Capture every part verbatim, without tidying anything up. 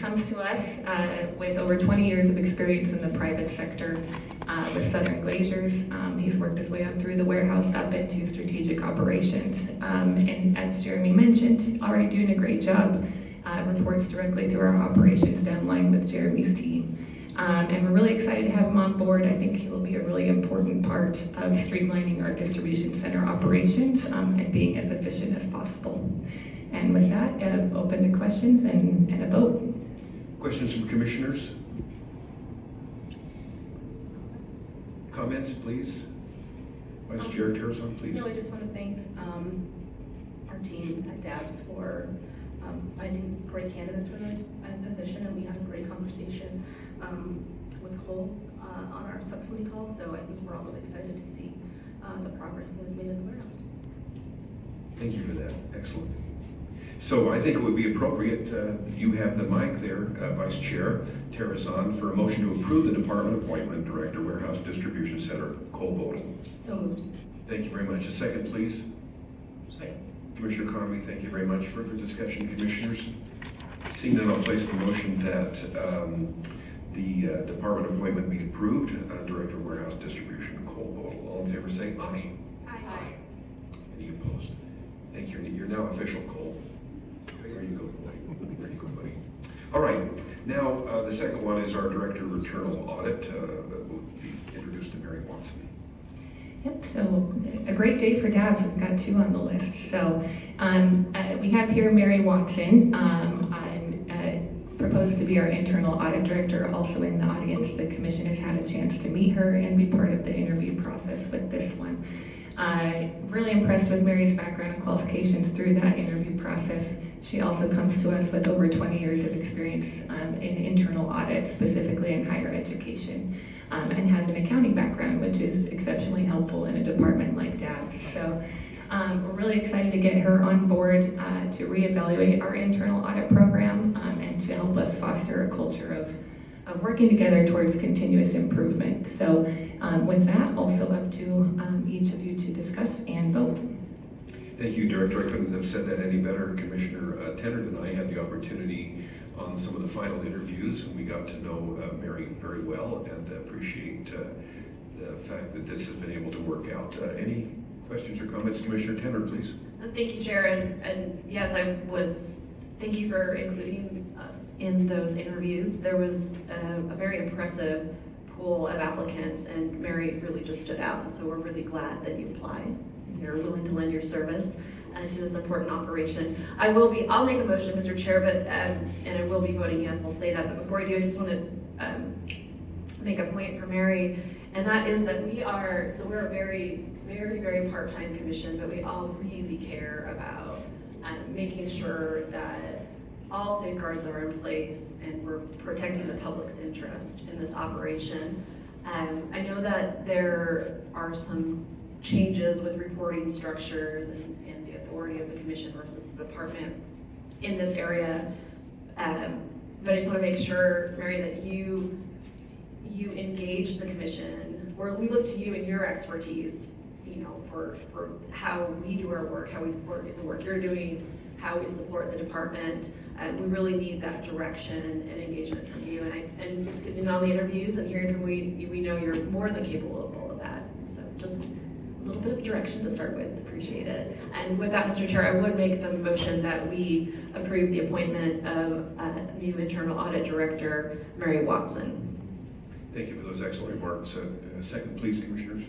comes to us uh, with over twenty years of experience in the private sector uh, with Southern Glaciers. Um, he's worked his way up through the warehouse up into strategic operations. Um, and as Jeremy mentioned, already doing a great job. Uh, reports directly to our operations downline with Jeremy's team. Um, and we're really excited to have him on board. I think he will be a really important part of streamlining our distribution center operations um, and being as efficient as possible. And with that, uh, open to questions and, and a vote. Questions from commissioners? Comments, please? Vice Um, Chair Terrazon, please. No, I just want to thank um, our team at D A B S for um, finding great candidates for this uh, position, and we had a great conversation um, with Cole uh, on our subcommittee call, so I think we're all really excited to see uh, the progress that is made in the warehouse. Thank you for that. Excellent. So I think it would be appropriate, uh, you have the mic there, uh, Vice Chair Terrazon, for a motion to approve the Department Appointment Director, Warehouse Distribution Center, Cole Bodle. So moved. Thank you very much. A second, please. Second. Commissioner Conway, thank you very much. Further discussion, commissioners? Seeing none, I'll place the motion that um, the uh, department appointment be approved. Uh, Director of Warehouse Distribution, Cole Bodle. All in favor say aye. Aye. Any opposed? Thank you. You're now official, Cole. There you go, buddy. There you go, buddy. All right. Now, uh, the second one is our Director of Internal Audit, uh, that will be introduced to Mary Watson. Yep, so a great day for D A B S. We've got two on the list. So um, uh, we have here Mary Watson, um, on, uh, proposed to be our internal audit director. Also in the audience, the commission has had a chance to meet her and be part of the interview process with this one. Uh, really impressed with Mary's background and qualifications through that interview process. She also comes to us with over twenty years of experience um, in internal audit, specifically in higher education. Um, and has an accounting background, which is exceptionally helpful in a department like D A B S. So um, we're really excited to get her on board uh, to reevaluate our internal audit program um, and to help us foster a culture of, of working together towards continuous improvement. So um, with that, also up to um, each of you to discuss and vote. Thank you, Director. I couldn't have said that any better. Commissioner uh, Tennant and I had the opportunity on some of the final interviews, and we got to know uh, Mary very well and appreciate uh, the fact that this has been able to work out. Uh, any questions or comments? Commissioner Tennant, please. Thank you, Chair, and, and yes, I was, thank you for including us in those interviews. There was a, a very impressive pool of applicants, and Mary really just stood out, and so we're really glad that you applied. You're willing to lend your service uh, to this important operation. I will be, I'll make a motion, Mister Chair, but, um, and I will be voting yes, I'll say that, but before I do, I just want to um, make a point for Mary, and that is that we are, so we're a very, very, very part-time commission, but we all really care about um, making sure that all safeguards are in place and we're protecting the public's interest in this operation. Um, I know that there are some changes with reporting structures and, and the authority of the commission versus the department in this area. Um, but I just want to make sure, Mary, that you you engage the commission, or we look to you and your expertise, you know, for, for how we do our work, how we support the work you're doing, how we support the department. Um, we really need that direction and engagement from you. And I, and sitting on the interviews and hearing from we, we know you're more than capable of all of that. So just a little bit of direction to start with. Appreciate it. And with that, Mister Chair, I would make the motion that we approve the appointment of uh, new internal audit director, Mary Watson. Thank you for those excellent remarks. Uh, a second, please, commissioners.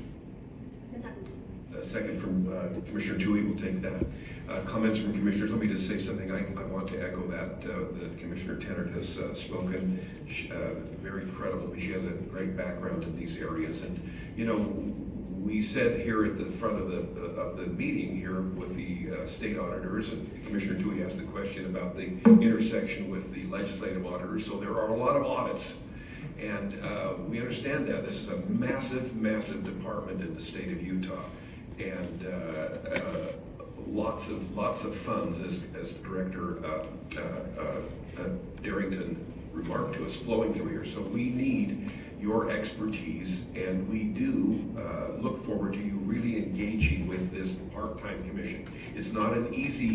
A second from uh, Commissioner Tui. We'll take that. Uh, comments from commissioners. Let me just say something. I, I want to echo that. Uh, that Commissioner Tennant has uh, spoken. She, uh, very credible. She has a great background in these areas. And, you know, we said here at the front of the uh, of the meeting here with the uh, state auditors, and Commissioner Tui asked the question about the intersection with the legislative auditors. So there are a lot of audits. And uh, we understand that. This is a massive, massive department in the state of Utah. And uh, uh, lots of lots of funds, as, as Director uh, uh, uh, Darrington remarked to us, flowing through here. So we need your expertise, and we do uh, look forward to you really engaging with this part-time commission. It's not an easy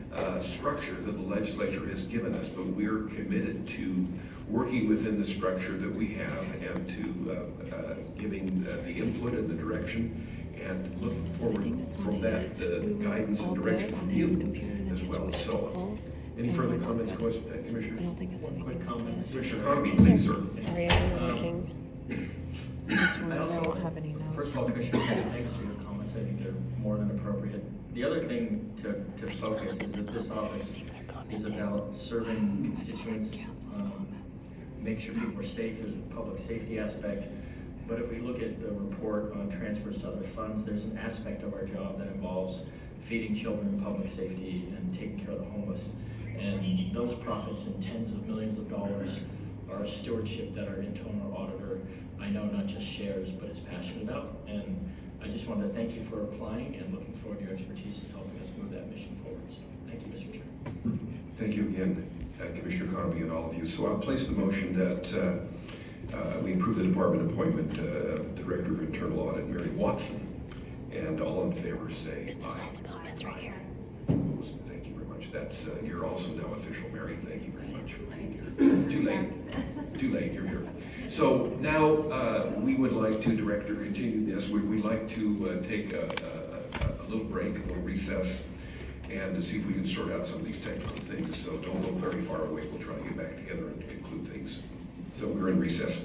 uh, structure that the legislature has given us, but we're committed to working within the structure that we have and to uh, uh, giving uh, the input and the direction, and looking forward from that the guidance and direction from you as well. So, any further comments, questions, uh, Commissioner? I don't think it's any Quick comment. Commissioner Conby, please, sir. Sorry, I've been working. I just I wanted, I also, don't have any notes. first of all, Commissioner, Kennedy, thanks for your comments. I think they're more than appropriate. The other thing to, to focus is that this office is about serving constituents, um, make sure people are safe. There's a public safety aspect. But if we look at the report on transfers to other funds, there's an aspect of our job that involves feeding children in public safety and taking care of the homeless. And those profits in tens of millions of dollars are a stewardship that our internal auditor, I know not just shares, but is passionate about. And I just wanted to thank you for applying and looking forward to your expertise in helping us move that mission forward. So thank you, Mister Chair. Thank you again, uh, Commissioner Conby, and all of you. So I'll place the motion that uh, uh, we approve the department appointment uh, of Director of Internal Audit, Mary Watson. And all in favor say Is this aye. all the comments right here? Opposed? Thank you very much. That's, uh, you're also now official, Mary. Thank you very much. Too late. Too late, you're here. So now, uh, we would like to, Director, continue this. We, we'd like to uh, take a, a, a little break, a little recess, and to see if we can sort out some of these technical things. So don't look very far away. We'll try to get back together and conclude things. So we're in recess.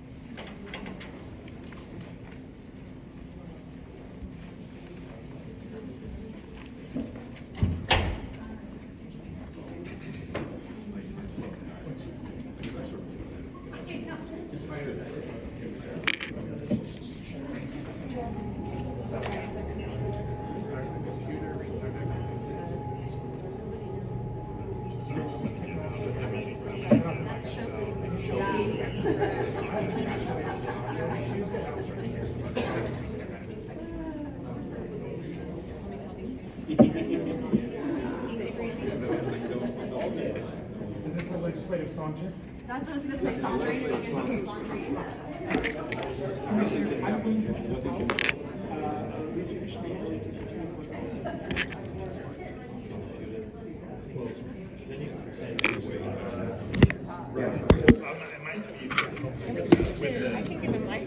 Is this the legislative saunter? That's what I was gonna say. Laundry. I can give him my.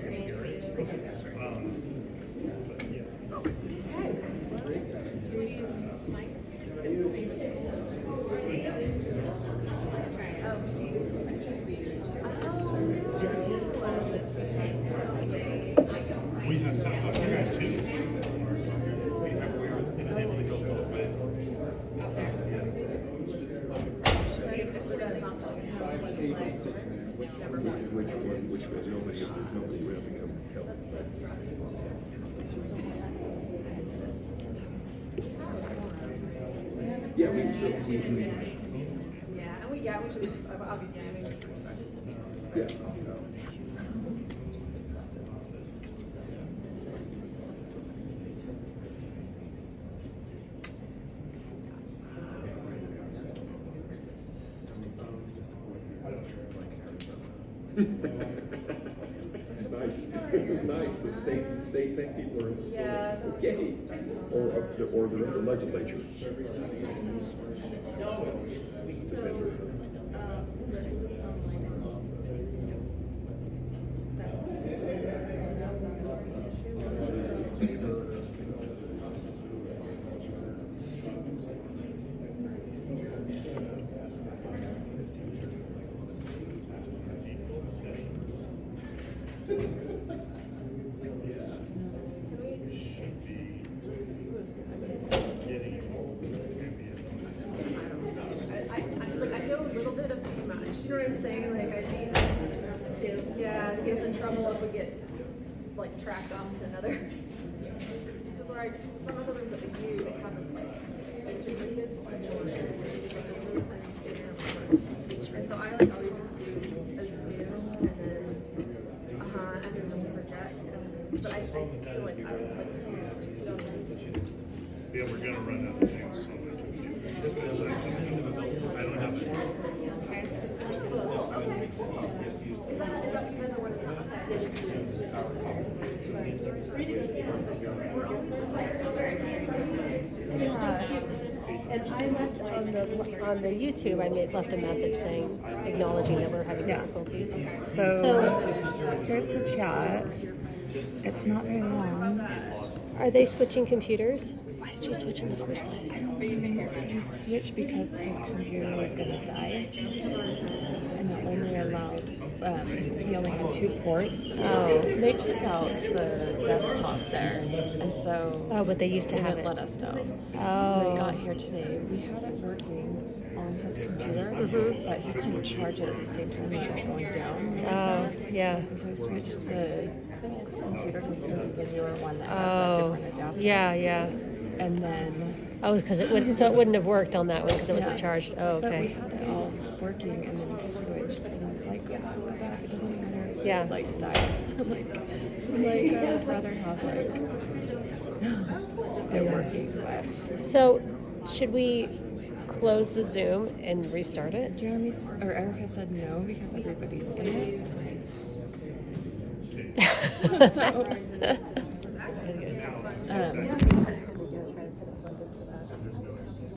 We have some documents too. We have, we were able to go both ways. Which one, which one? Nobody, there's nobody really come help. Yeah, we, so, we, we, Yeah, and we, yeah, we should, obviously, I mean, we should respect it. yeah. Nice, nice, the state, the state think people are in the school. Yeah. Okay, or, up to- or they're in the legislature. It's a vendor. I, I, like, I know a little bit of too much, you know what I'm saying? Like, I think, yeah, it gets in trouble if we get, like, tracked off to another. Because, like, some of the rooms that we do, they have this, like, integrated situation, services and dinner reports. And so I, like, always just do a Zoom, and then, uh-huh, and then just project. But I, I feel like I was, like, you know, Yeah, we're gonna run out of things, so. I don't have to. Is that, is that because I want to talk Yeah. And I left on the, on the YouTube, I made, left a message saying, acknowledging that we're having Yeah. difficulties. So, So- here's the chat. It's not very long. Are they switching computers? Why did you switch in the first place? I don't know. He switched because his computer was gonna die, and it only allowed. Um, he only had two ports. Oh. They took out the desktop there, and so Oh, but they used to they have didn't it. let us know. So Oh. he got here today. We had it working on his computer, Mhm. but he couldn't charge it at the same time it was going down. really Oh, fast. yeah. And so he switched to his computer because it was the newer one that has a Oh, different adapter. yeah, yeah. And then. Oh, because it would, so it wouldn't have worked on that one because it wasn't Yeah. charged. Oh, But we okay. had it all working, and then he switched, and I was like, go back, go back, it doesn't matter. It Yeah. like dies. I'm like, I'm like, I would rather have like it working. But So, should we close the Zoom and restart it? Jeremy s- or Erica said no because everybody's in it. So, um,